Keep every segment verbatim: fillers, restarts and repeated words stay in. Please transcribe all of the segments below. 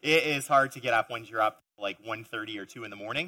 It is hard to get up when you're up like one thirty or two in the morning.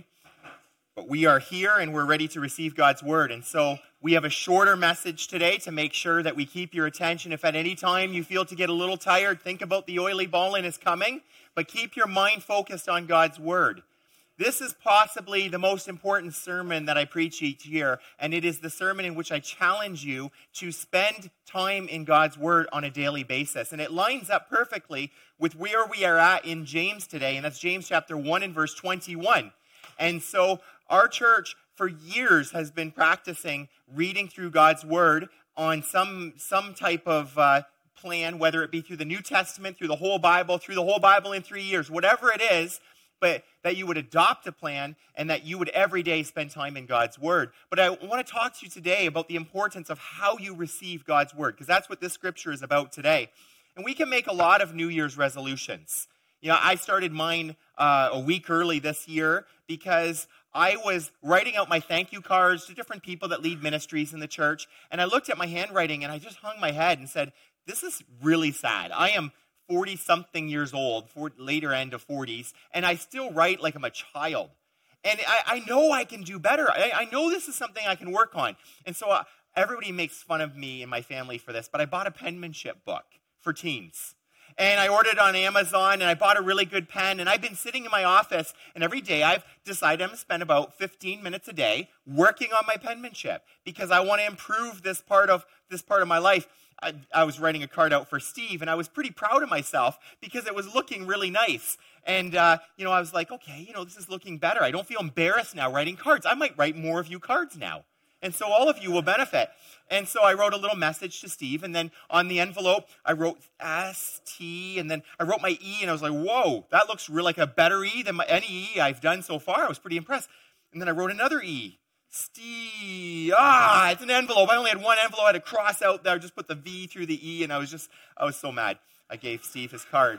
But we are here and we're ready to receive God's word. And so we have a shorter message today to make sure that we keep your attention. If at any time you feel to get a little tired, think about the oily ballin is coming. But keep your mind focused on God's word. This is possibly the most important sermon that I preach each year, and it is the sermon in which I challenge you to spend time in God's word on a daily basis. And it lines up perfectly with where we are at in James today, and that's James chapter one and verse twenty-one. And so our church for years has been practicing reading through God's word on some, some type of uh, plan, whether it be through the New Testament, through the whole Bible, through the whole Bible in three years, whatever it is, but that you would adopt a plan and that you would every day spend time in God's word. But I want to talk to you today about the importance of how you receive God's word, because that's what this scripture is about today. And we can make a lot of New Year's resolutions. You know, I started mine uh, a week early this year because I was writing out my thank you cards to different people that lead ministries in the church, and I looked at my handwriting and I just hung my head and said, this is really sad. I am forty-something years old, for later end of forties, and I still write like I'm a child. And I, I know I can do better. I, I know this is something I can work on. And so uh, everybody makes fun of me and my family for this, but I bought a penmanship book for teens. And I ordered it on Amazon, and I bought a really good pen, and I've been sitting in my office, and every day I've decided I'm going to spend about fifteen minutes a day working on my penmanship because I want to improve this part of this part of my life. I, I was writing a card out for Steve, and I was pretty proud of myself because it was looking really nice. And, uh, you know, I was like, okay, you know, this is looking better. I don't feel embarrassed now writing cards. I might write more of you cards now. And so all of you will benefit. And so I wrote a little message to Steve, and then on the envelope, I wrote S T, and then I wrote my E, and I was like, whoa, that looks really like a better E than my, any E I've done so far. I was pretty impressed. And then I wrote another E. Steve, ah, it's an envelope. I only had one envelope. I had to cross out there, just put the V through the E, and I was just, I was so mad. I gave Steve his card.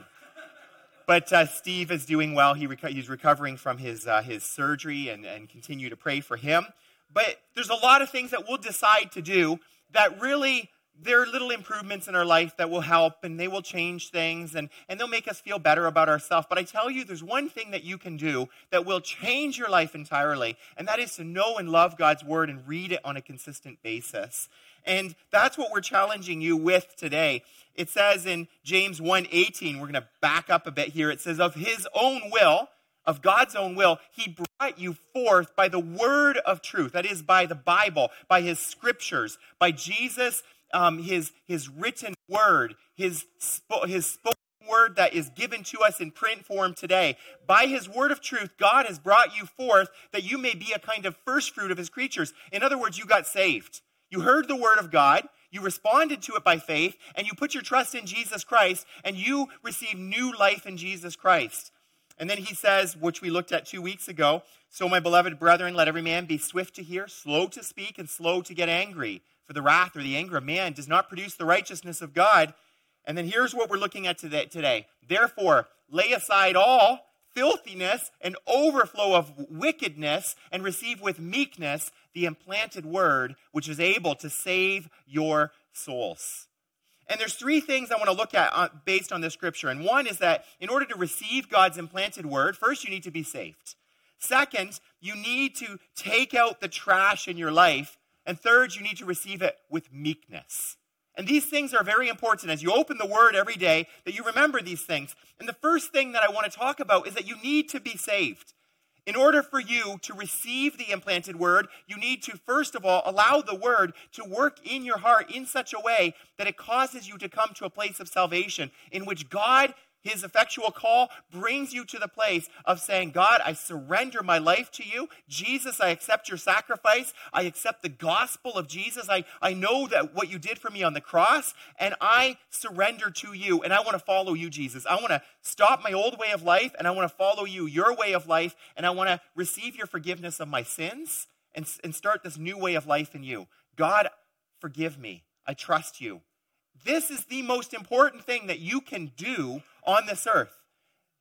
But uh, Steve is doing well. He reco- he's recovering from his uh, his surgery, and, and continue to pray for him. But there's a lot of things that we'll decide to do that really, they're little improvements in our life that will help, and they will change things, and, and they'll make us feel better about ourselves. But I tell you, there's one thing that you can do that will change your life entirely, and that is to know and love God's word and read it on a consistent basis. And that's what we're challenging you with today. It says in James one eighteen, we're going to back up a bit here. It says, of his own will, of God's own will, he brought you forth by the word of truth. That is, by the Bible, by his scriptures, by Jesus, um, his, his written word, his, spo- his spoken word that is given to us in print form today. By his word of truth, God has brought you forth that you may be a kind of first fruit of his creatures. In other words, you got saved. You heard the word of God, you responded to it by faith, and you put your trust in Jesus Christ, and you received new life in Jesus Christ. And then he says, which we looked at two weeks ago, so my beloved brethren, let every man be swift to hear, slow to speak, and slow to get angry. For the wrath or the anger of man does not produce the righteousness of God. And then here's what we're looking at today. Therefore, lay aside all filthiness and overflow of wickedness, and receive with meekness the implanted word, which is able to save your souls. And there's three things I want to look at based on this scripture. And one is that in order to receive God's implanted word, first you need to be saved. Second, you need to take out the trash in your life. And third, you need to receive it with meekness. And these things are very important as you open the word every day, that you remember these things. And the first thing that I want to talk about is that you need to be saved. In order for you to receive the implanted word, you need to, first of all, allow the word to work in your heart in such a way that it causes you to come to a place of salvation in which God, his effectual call, brings you to the place of saying, God, I surrender my life to you. Jesus, I accept your sacrifice. I accept the gospel of Jesus. I, I know that what you did for me on the cross, and I surrender to you, and I want to follow you, Jesus. I want to stop my old way of life, and I want to follow you, your way of life, and I want to receive your forgiveness of my sins and, and start this new way of life in you. God, forgive me. I trust you. This is the most important thing that you can do on this earth.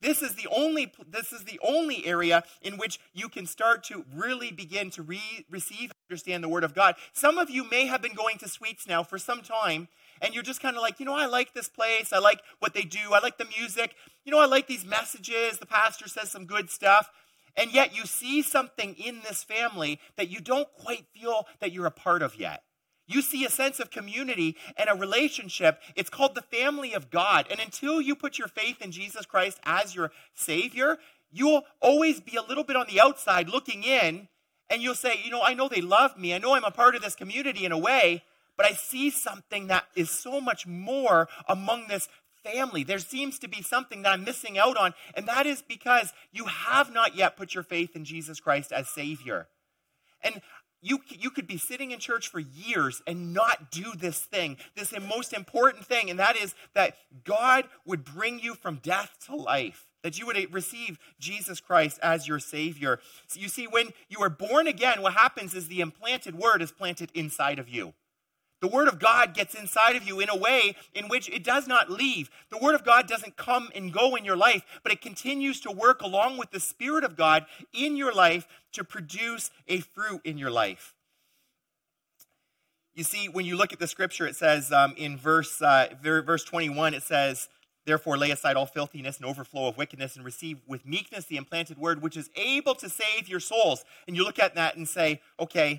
this is the only this is the only area in which you can start to really begin to re- receive and understand the Word of God. Some of you may have been going to Sweets now for some time, and you're just kind of like, you know, I like this place. I like what they do. I like the music. You know, I like these messages. The pastor says some good stuff. And yet you see something in this family that you don't quite feel that you're a part of yet. You see a sense of community and a relationship. It's called the family of God. And until you put your faith in Jesus Christ as your Savior, you'll always be a little bit on the outside looking in, and you'll say, you know, I know they love me. I know I'm a part of this community in a way, but I see something that is so much more among this family. There seems to be something that I'm missing out on, and that is because you have not yet put your faith in Jesus Christ as Savior. And You, you could be sitting in church for years and not do this thing, this most important thing, and that is that God would bring you from death to life, that you would receive Jesus Christ as your Savior. So you see, when you are born again, what happens is the implanted Word is planted inside of you. The Word of God gets inside of you in a way in which it does not leave. The Word of God doesn't come and go in your life, but it continues to work along with the Spirit of God in your life to produce a fruit in your life. You see, when you look at the scripture, it says um, in verse, uh, verse twenty-one, it says, therefore lay aside all filthiness and overflow of wickedness and receive with meekness the implanted word, which is able to save your souls. And you look at that and say, okay,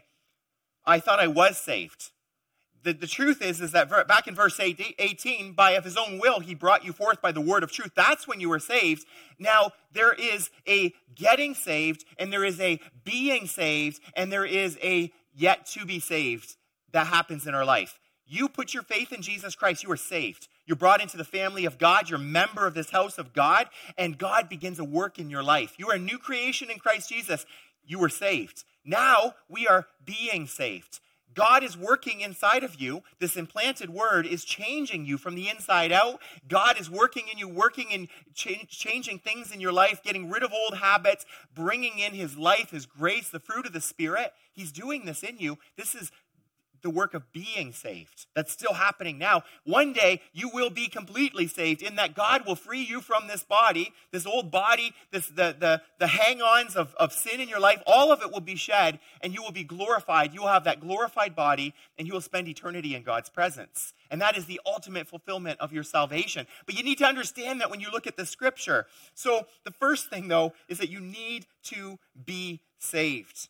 I thought I was saved. The, the truth is, is that back in verse eighteen, by of his own will, he brought you forth by the word of truth. That's when you were saved. Now, there is a getting saved, and there is a being saved, and there is a yet to be saved that happens in our life. You put your faith in Jesus Christ, you are saved. You're brought into the family of God. You're a member of this house of God, and God begins a work in your life. You are a new creation in Christ Jesus. You were saved. Now, we are being saved. God is working inside of you. This implanted word is changing you from the inside out. God is working in you, working and ch- changing things in your life, getting rid of old habits, bringing in his life, his grace, the fruit of the Spirit. He's doing this in you. This is the work of being saved. That's still happening now. One day, you will be completely saved in that God will free you from this body, this old body, this the the, the hang-ons of, of sin in your life. All of it will be shed, and you will be glorified. You will have that glorified body, and you will spend eternity in God's presence. And that is the ultimate fulfillment of your salvation. But you need to understand that when you look at the scripture. So the first thing, though, is that you need to be saved.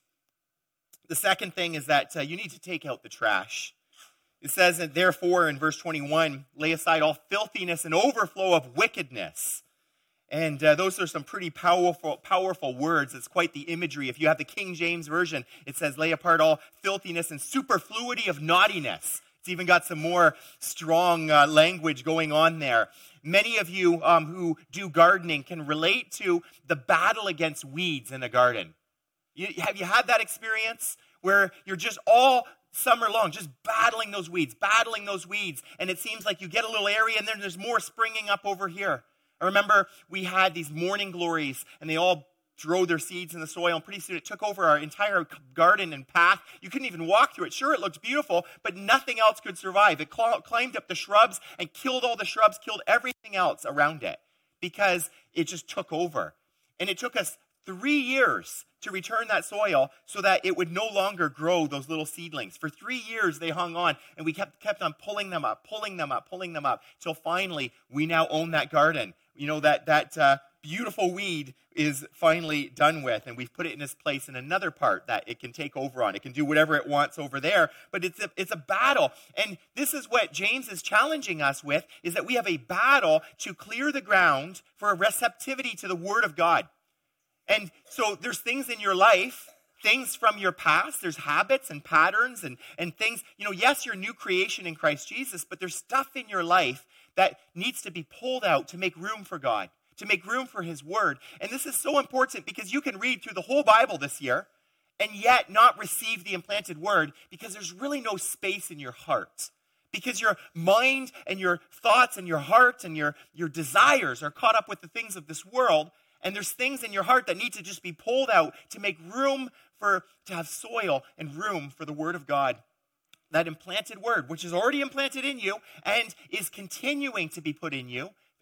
The second thing is that uh, you need to take out the trash. It says, that, therefore, in verse twenty-one, lay aside all filthiness and overflow of wickedness. And uh, those are some pretty powerful, powerful words. It's quite the imagery. If you have the King James Version, it says, lay apart all filthiness and superfluity of naughtiness. It's even got some more strong uh, language going on there. Many of you um, who do gardening can relate to the battle against weeds in a garden. You, have you had that experience where you're just all summer long just battling those weeds, battling those weeds, and it seems like you get a little area and then there's more springing up over here? I remember we had these morning glories, and they all throw their seeds in the soil, and pretty soon it took over our entire garden and path. You couldn't even walk through it. Sure, it looked beautiful, but nothing else could survive. It cl- climbed up the shrubs and killed all the shrubs, killed everything else around it, because it just took over. And it took us three years to return that soil so that it would no longer grow those little seedlings. For three years, they hung on, and we kept kept on pulling them up, pulling them up, pulling them up, till finally we now own that garden. You know, that that uh, beautiful weed is finally done with, and we've put it in its place in another part that it can take over on. It can do whatever it wants over there, but it's a, it's a battle. And this is what James is challenging us with, is that we have a battle to clear the ground for a receptivity to the Word of God. And so there's things in your life, things from your past, there's habits and patterns and, and things, you know, yes, you're a new creation in Christ Jesus, but there's stuff in your life that needs to be pulled out to make room for God, to make room for his word. And this is so important because you can read through the whole Bible this year and yet not receive the implanted word because there's really no space in your heart. Because your mind and your thoughts and your heart and your, your desires are caught up with the things of this world. And there's things in your heart that need to just be pulled out to make room for, to have soil and room for the word of God. That implanted word, which is already implanted in you and is continuing to be put in you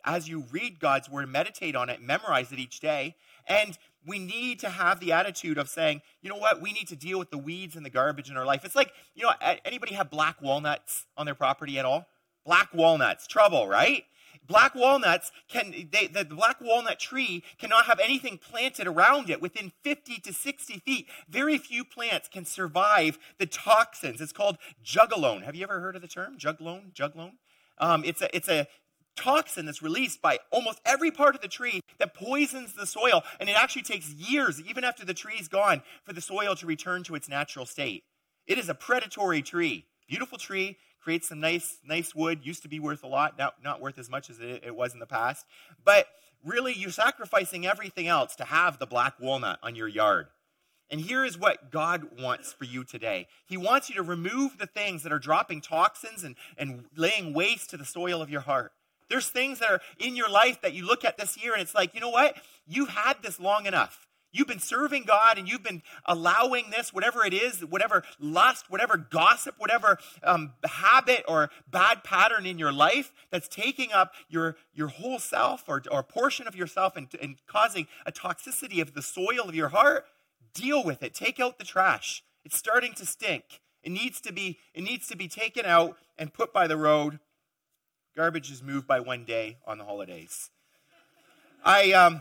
as you read God's word, meditate on it, memorize it each day. And we need to have the attitude of saying, you know what, we need to deal with the weeds and the garbage in our life. It's like, you know, anybody have black walnuts on their property at all? Black walnuts, trouble, right? Black walnuts can, they, the black walnut tree cannot have anything planted around it within fifty to sixty feet. Very few plants can survive the toxins. It's called jugalone. Have you ever heard of the term? Jugalone? Jugalone? Um, it's a, it's a toxin that's released by almost every part of the tree that poisons the soil. And it actually takes years, even after the tree is gone, for the soil to return to its natural state. It is a predatory tree. Beautiful tree. Creates some nice, nice wood. Used to be worth a lot, now not worth as much as it, it was in the past. But really, you're sacrificing everything else to have the black walnut on your yard. And here is what God wants for you today. He wants you to remove the things that are dropping toxins and, and laying waste to the soil of your heart. There's things that are in your life that you look at this year and it's like, you know what? You've had this long enough. You've been serving God and you've been allowing this, whatever it is, whatever lust, whatever gossip, whatever um, habit or bad pattern in your life that's taking up your, your whole self or, or a portion of yourself and, and causing a toxicity of the soil of your heart. Deal with it. Take out the trash. It's starting to stink. It needs to be, it needs to be taken out and put by the road. Garbage is moved by one day on the holidays. I... um.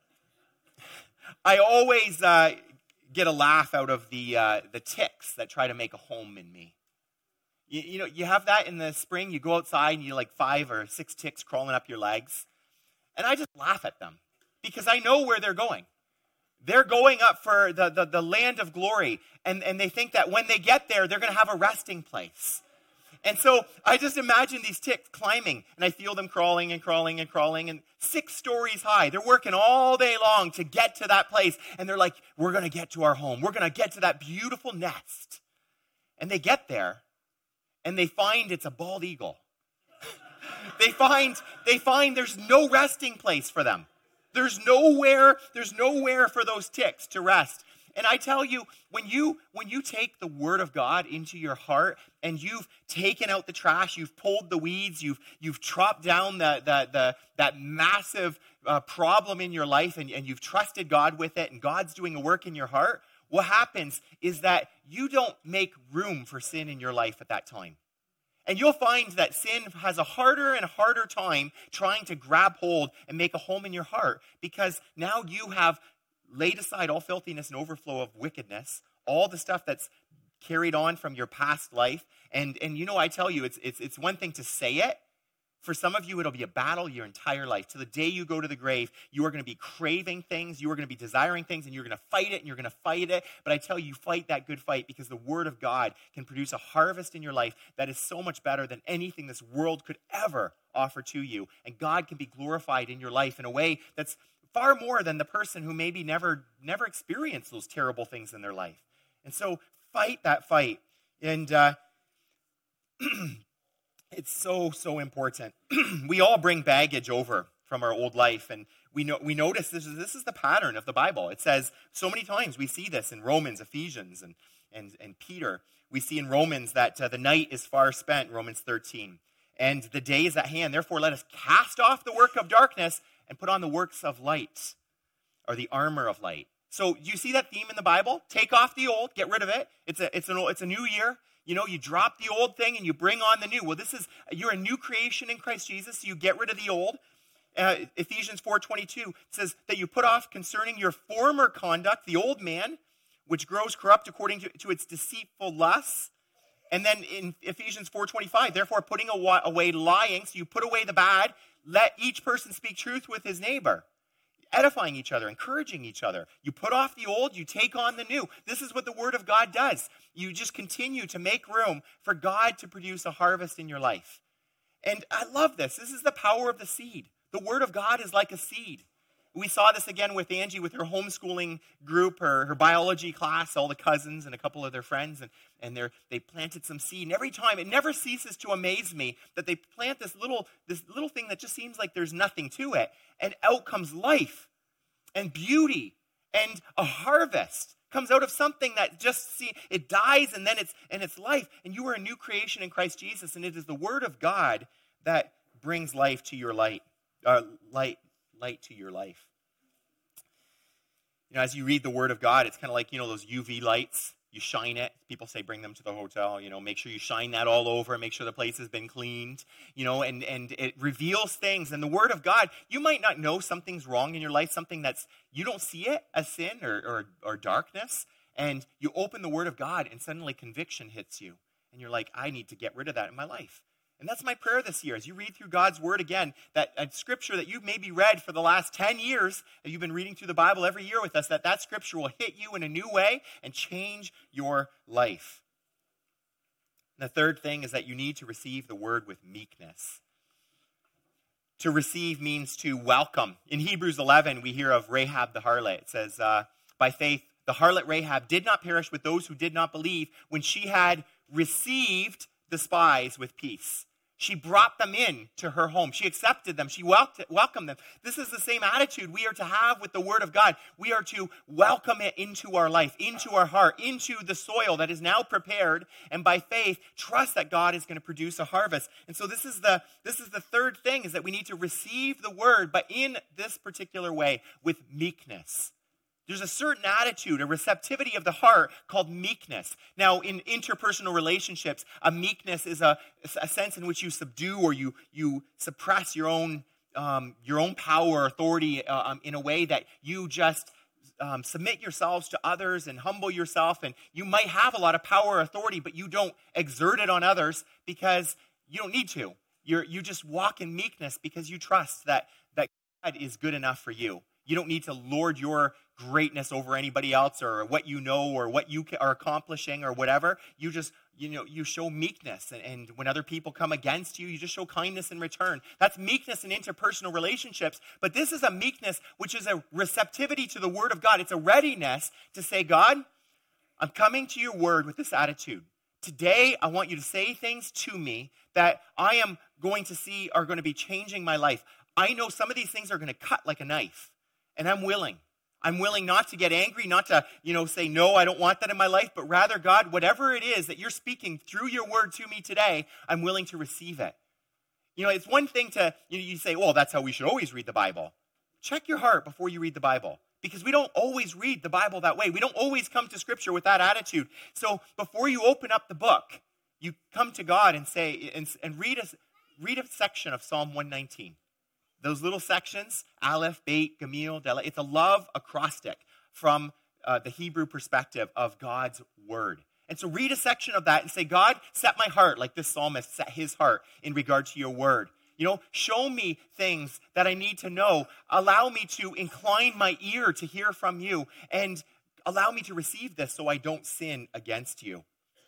I always uh, get a laugh out of the uh, the ticks that try to make a home in me. You, you know, you have that in the spring. You go outside and you like five or six ticks crawling up your legs. And I just laugh at them because I know where they're going. They're going up for the, the, the land of glory. And, and they think that when they get there, they're going to have a resting place. And so I just imagine these ticks climbing, and I feel them crawling and crawling and crawling, and six stories high. They're working all day long to get to that place, and they're like, we're going to get to our home. We're going to get to that beautiful nest. And they get there, and they find it's a bald eagle. they find they find there's no resting place for them. There's nowhere, there's nowhere for those ticks to rest. And I tell you, when you when you take the word of God into your heart and you've taken out the trash, you've pulled the weeds, you've you've chopped down the, the, the, that massive uh, problem in your life and, and you've trusted God with it and God's doing a work in your heart, what happens is that you don't make room for sin in your life at that time. And you'll find that sin has a harder and harder time trying to grab hold and make a home in your heart because now you have laid aside all filthiness and overflow of wickedness, all the stuff that's carried on from your past life. And, and you know, I tell you, it's, it's, it's one thing to say it. For some of you, it'll be a battle your entire life. To the day you go to the grave, you are going to be craving things, you are going to be desiring things, and you're going to fight it, and you're going to fight it. But I tell you, fight that good fight because the word of God can produce a harvest in your life that is so much better than anything this world could ever offer to you. And God can be glorified in your life in a way that's far more than the person who maybe never, never experienced those terrible things in their life. And so fight that fight. And uh, it's so, so important. We all bring baggage over from our old life. And we know we notice this is, this is the pattern of the Bible. It says so many times we see this in Romans, Ephesians, and, and, and Peter. We see in Romans that uh, the night is far spent, Romans thirteen. And the day is at hand. Therefore, let us cast off the work of darkness and put on the works of light, or the armor of light. So do you see that theme in the Bible? Take off the old, get rid of it. It's a, it's an, it's a new year. You know, you drop the old thing and you bring on the new. Well, this is, you're a new creation in Christ Jesus, so you get rid of the old. Uh, Ephesians four twenty-two says that you put off concerning your former conduct, the old man, which grows corrupt according to, to its deceitful lusts. And then in Ephesians four twenty-five, therefore putting away lying, so you put away the bad, let each person speak truth with his neighbor, edifying each other, encouraging each other. You put off the old, you take on the new. This is what the word of God does. You just continue to make room for God to produce a harvest in your life. And I love this. This is the power of the seed. The word of God is like a seed. We saw this again with Angie with her homeschooling group, her, her biology class, all the cousins and a couple of their friends, and, and they planted some seed. And every time, it never ceases to amaze me that they plant this little, this little thing that just seems like there's nothing to it. And out comes life and beauty and a harvest comes out of something that just, see, it dies and then it's, and it's life. And you are a new creation in Christ Jesus, and it is the word of God that brings life to your light. uh, light, light to your life. You know, as you read the Word of God, it's kind of like, you know, those U V lights. You shine it. People say bring them to the hotel. You know, make sure you shine that all over. Make sure the place has been cleaned. You know, and, and it reveals things. And the Word of God, you might not know something's wrong in your life, something that's, you don't see it as sin or, or, or darkness. And you open the Word of God and suddenly conviction hits you. And you're like, I need to get rid of that in my life. And that's my prayer this year. As you read through God's Word again, that uh, scripture that you've maybe read for the last ten years, that you've been reading through the Bible every year with us, that that scripture will hit you in a new way and change your life. And the third thing is that you need to receive the Word with meekness. To receive means to welcome. In Hebrews eleven, we hear of Rahab the harlot. It says, uh, by faith, the harlot Rahab did not perish with those who did not believe when she had received the spies with peace. She brought them in to her home. She accepted them. She welcomed them. This is the same attitude we are to have with the Word of God. We are to welcome it into our life, into our heart, into the soil that is now prepared, and by faith, trust that God is going to produce a harvest. And so this is the this is the third thing, is that we need to receive the Word, but in this particular way, with meekness. There's a certain attitude, a receptivity of the heart called meekness. Now, in interpersonal relationships, a meekness is a, a sense in which you subdue or you you suppress your own um, your own power or authority uh, um, in a way that you just um, submit yourselves to others and humble yourself. And you might have a lot of power or authority, but you don't exert it on others because you don't need to. You're, you just walk in meekness because you trust that, that God is good enough for you. You don't need to lord your greatness over anybody else or what you know or what you are accomplishing or whatever. You just, you know, you show meekness. And, and when other people come against you, you just show kindness in return. That's meekness in interpersonal relationships. But this is a meekness which is a receptivity to the Word of God. It's a readiness to say, God, I'm coming to your Word with this attitude. Today, I want you to say things to me that I am going to see are going to be changing my life. I know some of these things are going to cut like a knife. And I'm willing. I'm willing not to get angry, not to, you know, say, no, I don't want that in my life, but rather, God, whatever it is that you're speaking through your Word to me today, I'm willing to receive it. You know, it's one thing to, you know, you say, well, that's how we should always read the Bible. Check your heart before you read the Bible, because we don't always read the Bible that way. We don't always come to Scripture with that attitude. So before you open up the book, you come to God and say, and, and read a, read a section of Psalm one nineteen. Those little sections, Aleph, Beit, Gamil, Dalet, it's a love acrostic from uh, the Hebrew perspective of God's Word. And so read a section of that and say, God, set my heart like this psalmist set his heart in regard to your Word. You know, show me things that I need to know. Allow me to incline my ear to hear from you, and allow me to receive this so I don't sin against you.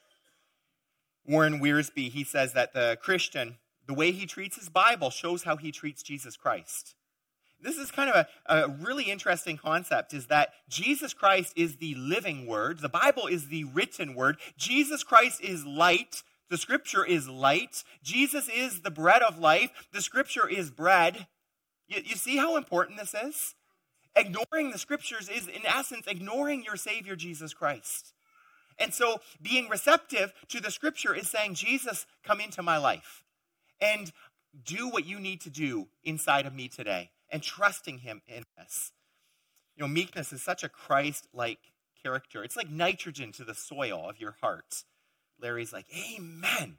Warren Wiersbe, he says that the Christian, the way he treats his Bible shows how he treats Jesus Christ. This is kind of a, a really interesting concept, is that Jesus Christ is the living Word. The Bible is the written Word. Jesus Christ is light. The Scripture is light. Jesus is the bread of life. The Scripture is bread. You, you see how important this is? Ignoring the Scriptures is, in essence, ignoring your Savior, Jesus Christ. And so being receptive to the Scripture is saying, Jesus, come into my life. And do what you need to do inside of me today, and trusting him in this. You know, meekness is such a Christ-like character. It's like nitrogen to the soil of your heart. Larry's like, amen.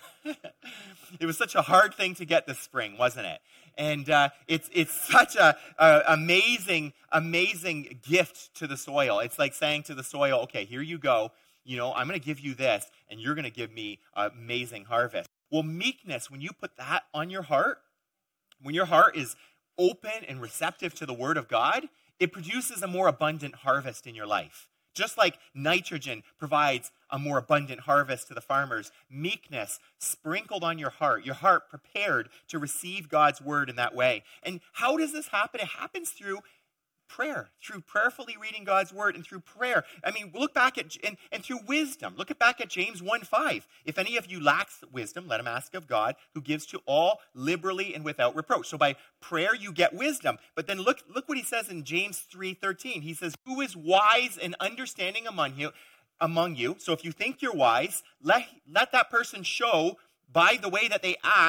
It was such a hard thing to get this spring, wasn't it? And uh, it's it's such a, a amazing, amazing gift to the soil. It's like saying to the soil, okay, here you go. You know, I'm going to give you this, and you're going to give me an amazing harvest. Well, meekness, when you put that on your heart, when your heart is open and receptive to the Word of God, it produces a more abundant harvest in your life. Just like nitrogen provides a more abundant harvest to the farmers, meekness sprinkled on your heart, your heart prepared to receive God's Word in that way. And how does this happen? It happens through prayer, through prayerfully reading God's Word, and through prayer. I mean, look back at, and, and through wisdom. Look at back at James one five. If any of you lacks wisdom, let him ask of God, who gives to all liberally and without reproach. So by prayer, you get wisdom. But then look, look what he says in James three thirteen. He says, who is wise and understanding among you? Among you. So if you think you're wise, let, let that person show by the way that they act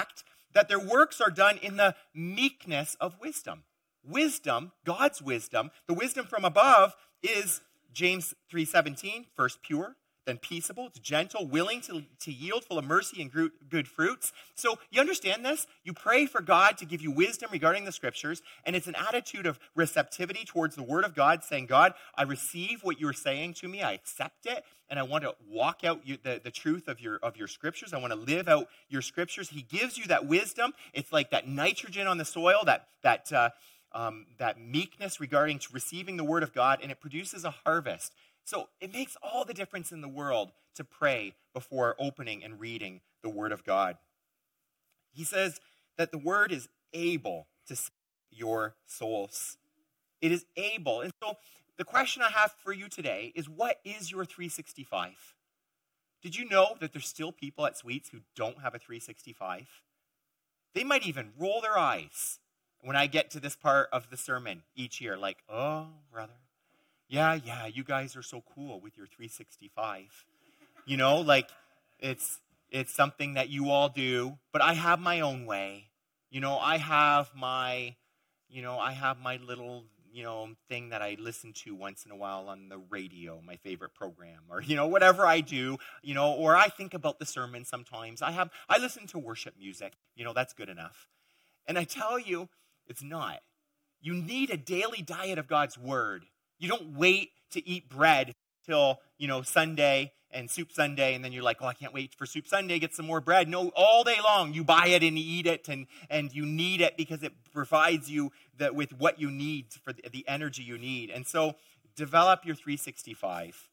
that their works are done in the meekness of wisdom. Wisdom, God's wisdom, the wisdom from above is James three seventeen, first pure, then peaceable, it's gentle, willing to, to yield, full of mercy and gru- good fruits. So you understand this? You pray for God to give you wisdom regarding the scriptures, and it's an attitude of receptivity towards the word of God, saying, God, I receive what you're saying to me, I accept it, and I want to walk out you, the, the truth of your, of your scriptures. I want to live out your scriptures. He gives you that wisdom. It's like that nitrogen on the soil, that, that, uh, um, that meekness regarding to receiving the word of God, and it produces a harvest. So it makes all the difference in the world to pray before opening and reading the word of God. He says that the word is able to save your souls. It is able. And so the question I have for you today is, what is your three sixty-five? Did you know that there's still people at Sweets who don't have a three sixty-five? They might even roll their eyes when I get to this part of the sermon each year, like, oh, brother. Yeah, yeah, you guys are so cool with your three sixty-five. You know, like it's it's something that you all do, but I have my own way. You know, I have my, you know, I have my little, you know, thing that I listen to once in a while on the radio, my favorite program, or, you know, whatever I do, you know, or I think about the sermon sometimes. I have, I listen to worship music. You know, that's good enough. And I tell you, it's not. You need a daily diet of God's word. You don't wait to eat bread till, you know, Sunday and Soup Sunday, and then you're like, oh, I can't wait for Soup Sunday, get some more bread. No, all day long you buy it and eat it, and, and you need it because it provides you the, with what you need for the, the energy you need. And so develop your three sixty-five.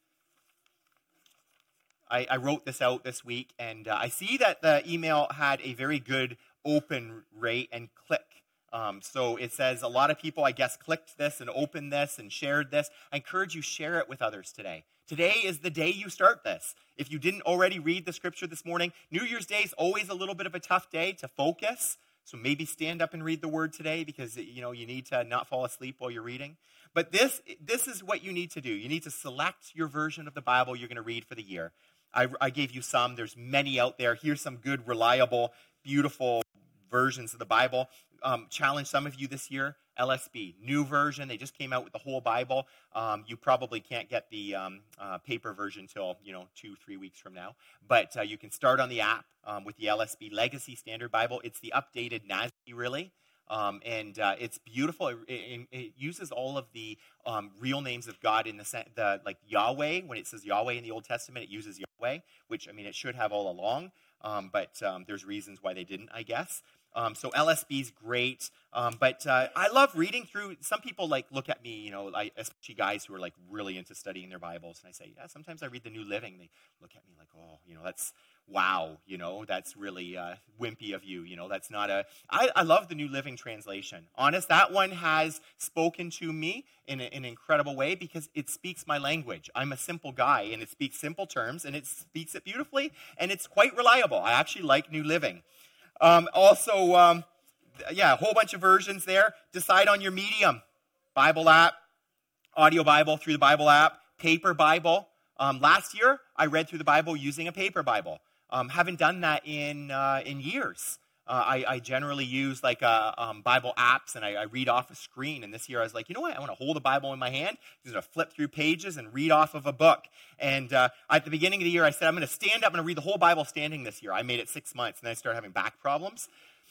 I, I wrote this out this week, and uh, I see that the email had a very good open rate and click. Um, so it says a lot of people, I guess, clicked this and opened this and shared this. I encourage you, share it with others today. Today is the day you start this. If you didn't already read the scripture this morning, New Year's Day is always a little bit of a tough day to focus. So maybe stand up and read the word today because, you know, you need to not fall asleep while you're reading. But this, this is what you need to do. You need to select your version of the Bible you're going to read for the year. I, I gave you some. There's many out there. Here's some good, reliable, beautiful versions of the Bible. Um, challenge some of you this year, L S B, new version. They just came out with the whole Bible. Um, you probably can't get the um, uh, paper version till, you know, two, three weeks from now. But uh, you can start on the app um, with the L S B Legacy Standard Bible. It's the updated N A S B, really. Um, and uh, it's beautiful. It, it, it uses all of the um, real names of God in the, the, like Yahweh. When it says Yahweh in the Old Testament, it uses Yahweh, which, I mean, it should have all along. Um, but um, there's reasons why they didn't, I guess. Um, so L S B is great, um, but uh, I love reading through. Some people like look at me, you know, I, especially guys who are like really into studying their Bibles, and I say, yeah, sometimes I read the New Living. They look at me like, oh, you know, that's wow, you know, that's really uh, wimpy of you, you know, that's not a. I, I love the New Living Translation. Honest, that one has spoken to me in, a, in an incredible way because it speaks my language. I'm a simple guy, and it speaks simple terms, and it speaks it beautifully, and it's quite reliable. I actually like New Living. Um, also, um, yeah, a whole bunch of versions there. Decide on your medium. Bible app, audio Bible through the Bible app, paper Bible. Um, last year, I read through the Bible using a paper Bible. Um, haven't done that in uh, in years. Uh, I, I generally use like uh, um, Bible apps, and I, I read off a screen. And this year I was like, you know what? I want to hold a Bible in my hand, just going to flip through pages and read off of a book. And uh, at the beginning of the year, I said, I'm going to stand up and read the whole Bible standing this year. I made it six months, and then I started having back problems.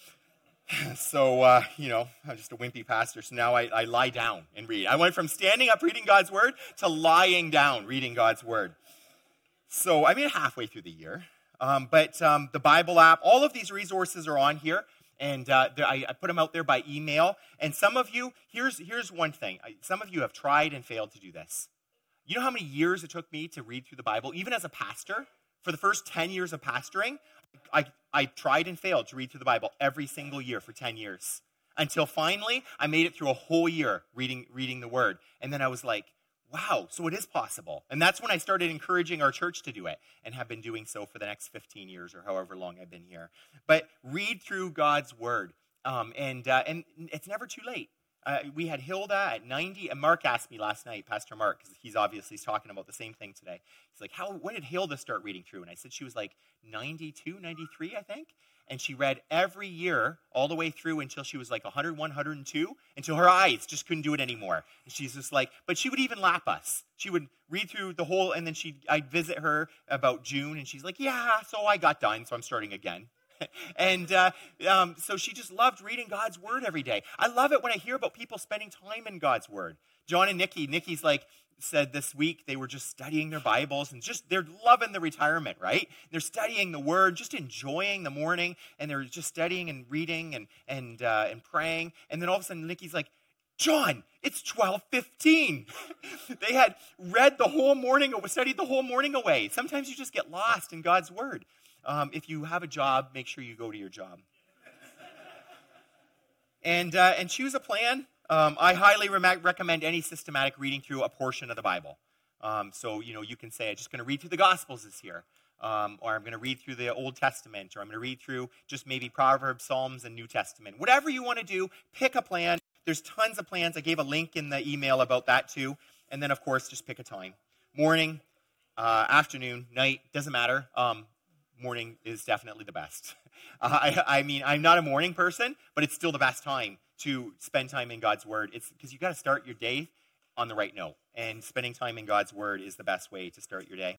So, uh, you know, I'm just a wimpy pastor, so now I, I lie down and read. I went from standing up reading God's Word to lying down reading God's Word. So I made it halfway through the year. Um, but um, the Bible app, all of these resources are on here, and uh, I, I put them out there by email. And some of you, here's here's one thing. Some of you have tried and failed to do this. You know how many years it took me to read through the Bible, even as a pastor? For the first ten years of pastoring, I, I tried and failed to read through the Bible every single year for ten years. Until finally, I made it through a whole year reading reading the Word. And then I was like, wow, so it is possible. And that's when I started encouraging our church to do it, and have been doing so for the next fifteen years or however long I've been here. But read through God's Word, um, and uh, and it's never too late. Uh, we had Hilda at ninety, and Mark asked me last night, Pastor Mark, because he's obviously talking about the same thing today. He's like, "How? When did Hilda start reading through?" And I said she was like ninety-two, ninety-three, I think. and she read every year all the way through until she was like one hundred one, one hundred two, until her eyes just couldn't do it anymore. And she's just like, but she would even lap us. She would read through the whole, and then she'd, I'd visit her about June, and she's like, yeah, so I got done, so I'm starting again. and uh, um, so she just loved reading God's word every day. I love it when I hear about people spending time in God's word. John and Nikki, Nikki's like, said this week they were just studying their Bibles and just they're loving the retirement, right? They're studying the Word, just enjoying the morning, and they're just studying and reading and and uh, and praying. And then all of a sudden, Nikki's like, "John, it's twelve fifteen." They had read the whole morning, studied the whole morning away. Sometimes you just get lost in God's Word. Um, if you have a job, make sure you go to your job. and uh, and choose a plan. Um, I highly re- recommend any systematic reading through a portion of the Bible. Um, so, you know, you can say, I'm just going to read through the Gospels this year, um, or I'm going to read through the Old Testament, or I'm going to read through just maybe Proverbs, Psalms, and New Testament. Whatever you want to do, pick a plan. There's tons of plans. I gave a link in the email about that too. And then, of course, just pick a time. Morning, uh, afternoon, night, doesn't matter. Um, morning is definitely the best. Uh, I, I mean, I'm not a morning person, but it's still the best time to spend time in God's Word. It's because you got to start your day on the right note, and spending time in God's Word is the best way to start your day.